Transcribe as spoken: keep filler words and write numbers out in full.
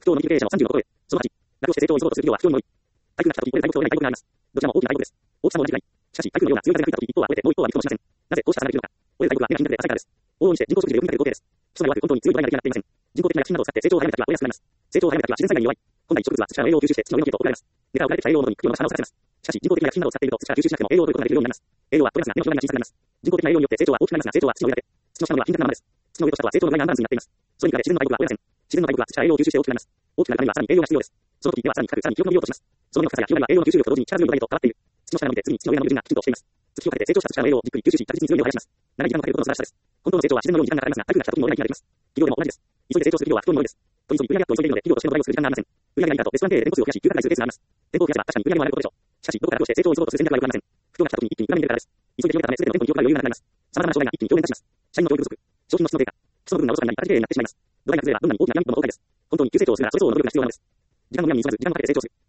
不況の経営者もさんじゅうのところへ。そのはち、妥協して成長を急ごうとする企業は不況に多い。台風が来た時、これで大国将来大国があります。どちらも大きな大国です。大きさも同じくらい。しかし、台風のような強い風が吹いた時、一方は折れて、もう一方はびくともしません。なぜこうした差ができるのか。折れる大国は目が金額で浅いからです。往々にして人口食事でよく見られる統計です。基礎が弱く、本当に強い土台が出来上がっていません。人工的な薬品などを使って成長を早めた時は折れやすくなります。成長を早めた時は自然災害に弱い。本来植物は土から栄養を吸収して土の上の系統を送られます。根から送られてきた栄養を元に茎を伸ばす花を咲かせます。しかし、人工的な薬品などを使っていると土から吸収しなくても栄養を取ることができるようになります。栄養は取れますが、根の表面が小さくなります。人工的な栄養によって成長は大きくなりますが、成長は土の上だけ。土の下の実は貧弱なままです。土の上と下とは成長の具合がアンバランスになっています。それに比べ自然の大国は折れません。自然の大国は土から栄養を吸収して大きくなります。大きくなるためにはさらに栄養が必要です。その時根はさらに深く、さらに記憶の伸びようとします。その根の深さや広がりは栄養の吸収量と同時に力強い土台へと変わっている。土の下が伸びて次に土の上が伸びるがきちんとしています。月をかけて成長した土から栄養をじっくり吸収し、確実に強い根を生やします。長い時間をかけることの素晴らしさです。本当の成長は自然のように時間がかかりますが、台風が来た時に折れない日ができます。企業でも同じです。急いで成長する企業は不況に多いです。と急ぎ売上アップを急いでいるので、企業としての土台を作る時間がありません。売上がいいだとレストラン経営で店舗数を増やし、急拡大するケースがあります。店舗を増やせば確かに売上も上がることでしょう。しかし、どこからどうして成長を急ごうとする戦略はよくありません。不況が来た時に一気に裏目に出るからです。急いで広げたため、すべての店舗に記憶が余裕がなくなります。様々な障害が一気に共連化します。社員の教育不足、商品の質の低下、基礎の部分がおろそかになり、形経営になってしまいます。土台が崩ればどんなに大きなピラミッドも崩壊です。本当に急成長をするならそれ相応の努力が必要なのです。時間の無駄に急がず、時間をかけて成長する。